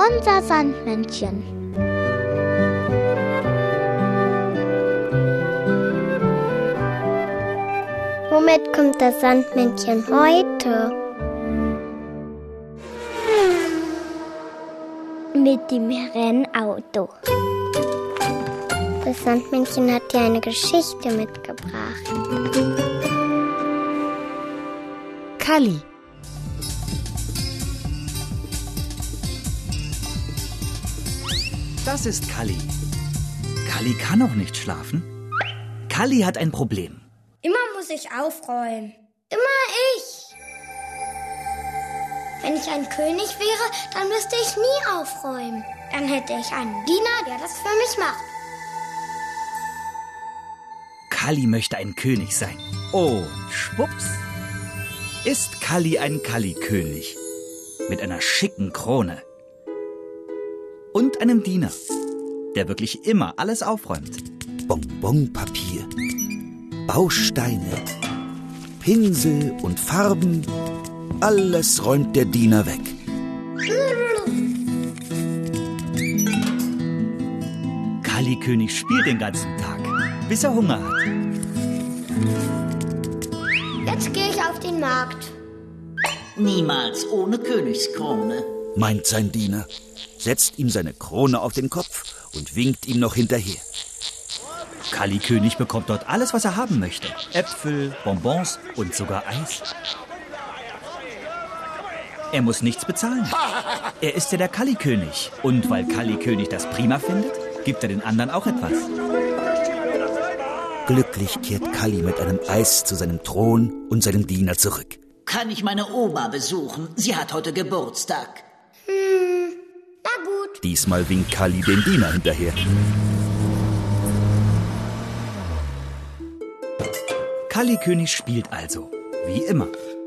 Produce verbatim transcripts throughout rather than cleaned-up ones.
Unser Sandmännchen. Womit kommt das Sandmännchen heute? Mit dem Rennauto. Das Sandmännchen hat dir eine Geschichte mitgebracht. Kalli. Das ist Kalli. Kalli kann noch nicht schlafen. Kalli hat ein Problem. Immer muss ich aufräumen. Immer ich. Wenn ich ein König wäre, dann müsste ich nie aufräumen. Dann hätte ich einen Diener, der das für mich macht. Kalli möchte ein König sein. Und schwupps ist Kalli ein Kalli-König. Mit einer schicken Krone. Und einem Diener, der wirklich immer alles aufräumt. Bonbonpapier, Bausteine, Pinsel und Farben, alles räumt der Diener weg. Kalli-König spielt den ganzen Tag, bis er Hunger hat. Jetzt gehe ich auf den Markt. Niemals ohne Königskrone, meint sein Diener, setzt ihm seine Krone auf den Kopf und winkt ihm noch hinterher. Kalli-König bekommt dort alles, was er haben möchte. Äpfel, Bonbons und sogar Eis. Er muss nichts bezahlen. Er ist ja der Kalli-König. Und weil Kalli-König das prima findet, gibt er den anderen auch etwas. Glücklich kehrt Kalli mit einem Eis zu seinem Thron und seinem Diener zurück. Kann ich meine Oma besuchen? Sie hat heute Geburtstag. Hm, na gut. Diesmal winkt Kalli dem Diener hinterher. Kalli-König spielt also, wie immer.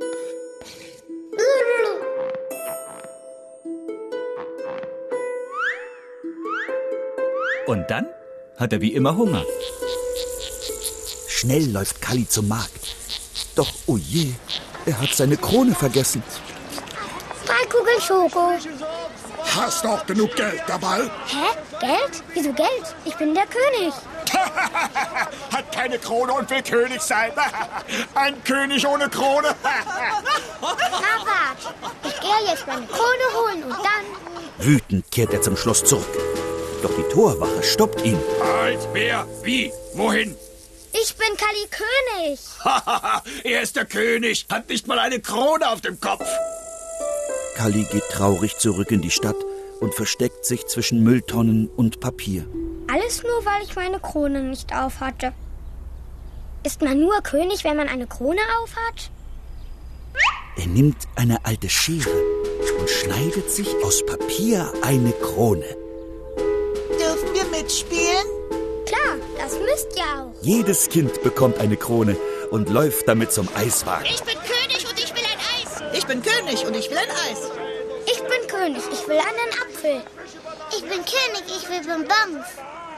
Und dann hat er wie immer Hunger. Schnell läuft Kalli zum Markt. Doch, oh je, er hat seine Krone vergessen. Drei Kugeln Schoko. Hast doch genug Geld dabei? Hä? Geld? Wieso Geld? Ich bin der König. Hat keine Krone und will König sein. Ein König ohne Krone. Na wart, ich gehe jetzt meine Krone holen und dann... Wütend kehrt er zum Schloss zurück. Doch die Torwache stoppt ihn. Halt, wer? Wie? Wohin? Ich bin Kalli-König. Er ist der König, hat nicht mal eine Krone auf dem Kopf. Kalli geht traurig zurück in die Stadt und versteckt sich zwischen Mülltonnen und Papier. Alles nur, weil ich meine Krone nicht aufhatte. Ist man nur König, wenn man eine Krone aufhat? Er nimmt eine alte Schere und schneidet sich aus Papier eine Krone. Dürfen wir mitspielen? Klar, das müsst ihr auch. Jedes Kind bekommt eine Krone und läuft damit zum Eiswagen. Ich bin König und ich will ein Eis. Ich bin König und ich will ein Eis. Ich bin König, ich will einen Apfel. Ich bin König, ich will Bonbons.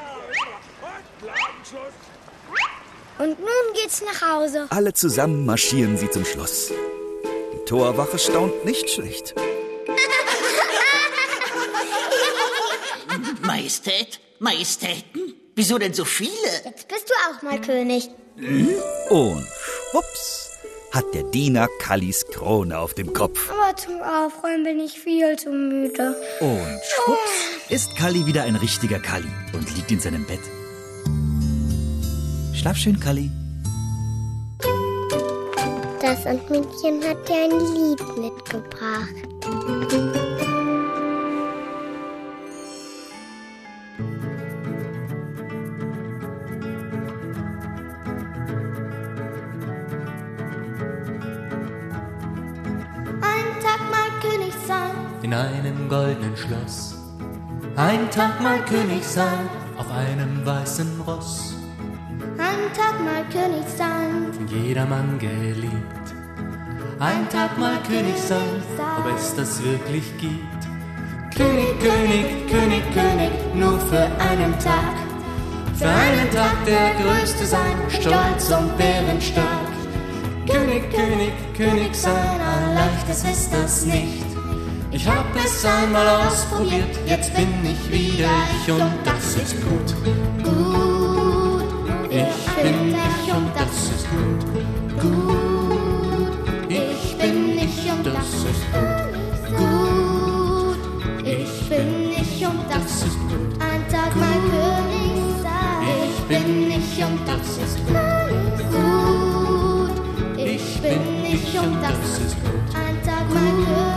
Und nun geht's nach Hause. Alle zusammen marschieren sie zum Schloss. Die Torwache staunt nicht schlecht. Majestät? Majestäten? Wieso denn so viele? Jetzt bist du auch mal König. Und schwupps hat der Diener Kallis Krone auf dem Kopf. Aber zum Aufräumen bin ich viel zu müde. Und schwupps ist Kalli wieder ein richtiger Kalli und liegt in seinem Bett. Schlaf schön, Kalli. Das Sandmännchen hat dir ein Lied mitgebracht. Ein Tag mal König sein. In einem goldenen Schloss. Ein Tag mal König sein. Auf einem weißen Ross. Ein Tag mal König sein. Von jedermann geliebt. Ein Tag mal König sein, ob es das wirklich gibt. König, König, König, König, nur für einen Tag. Für einen Tag der Größte sein, stolz und bärenstark. König, König, König sein, ein leichtes ist das nicht. Ich hab es einmal ausprobiert, jetzt bin ich wieder ich und das ist gut. Gut, ich bin ich und das ist gut. Gut, ich bin ich und das ist gut. Gut, ich bin ich und das ist gut. Ein Tag mein König sein. Ich bin ich und das ist gut. Gut, ich bin ich und das ist gut. Ein Tag mein König.